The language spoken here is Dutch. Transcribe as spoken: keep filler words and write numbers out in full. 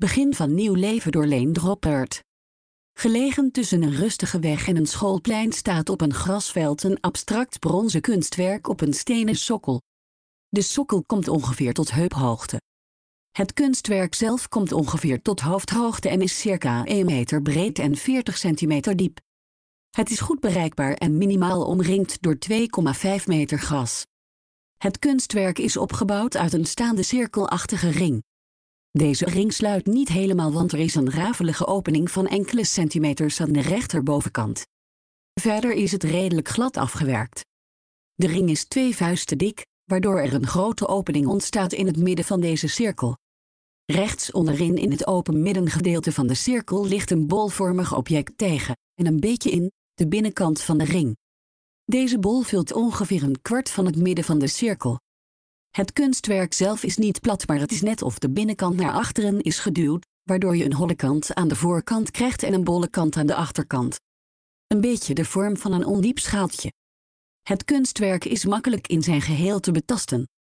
Begin van nieuw leven door Leen Droppert. Gelegen tussen een rustige weg en een schoolplein staat op een grasveld een abstract bronzen kunstwerk op een stenen sokkel. De sokkel komt ongeveer tot heuphoogte. Het kunstwerk zelf komt ongeveer tot hoofdhoogte en is circa één meter breed en veertig centimeter diep. Het is goed bereikbaar en minimaal omringd door twee komma vijf meter gras. Het kunstwerk is opgebouwd uit een staande cirkelachtige ring. Deze ring sluit niet helemaal, want er is een rafelige opening van enkele centimeters aan de rechterbovenkant. Verder is het redelijk glad afgewerkt. De ring is twee vuisten dik, waardoor er een grote opening ontstaat in het midden van deze cirkel. Rechts onderin in het open middengedeelte van de cirkel ligt een bolvormig object tegen, en een beetje in, de binnenkant van de ring. Deze bol vult ongeveer een kwart van het midden van de cirkel. Het kunstwerk zelf is niet plat, maar het is net of de binnenkant naar achteren is geduwd, waardoor je een holle kant aan de voorkant krijgt en een bolle kant aan de achterkant. Een beetje de vorm van een ondiep schaaltje. Het kunstwerk is makkelijk in zijn geheel te betasten.